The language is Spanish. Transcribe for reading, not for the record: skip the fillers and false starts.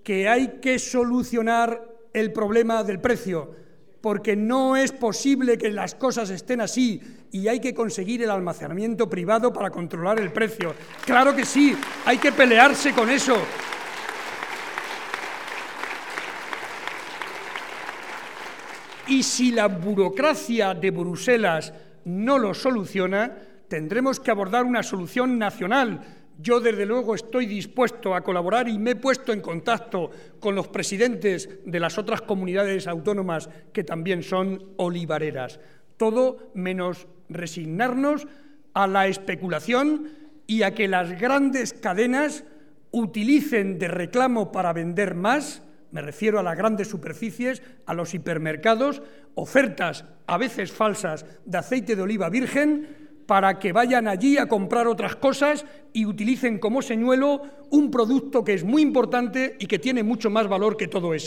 que hay que solucionar el problema del precio, porque no es posible que las cosas estén así y hay que conseguir el almacenamiento privado para controlar el precio. Claro que sí, hay que pelearse con eso. Y si la burocracia de Bruselas no lo soluciona, tendremos que abordar una solución nacional. Yo, desde luego, estoy dispuesto a colaborar y me he puesto en contacto con los presidentes de las otras comunidades autónomas que también son olivareras. Todo menos resignarnos a la especulación y a que las grandes cadenas utilicen de reclamo para vender más, me refiero a las grandes superficies, a los hipermercados, ofertas a veces falsas de aceite de oliva virgen, para que vayan allí a comprar otras cosas y utilicen como señuelo un producto que es muy importante y que tiene mucho más valor que todo eso.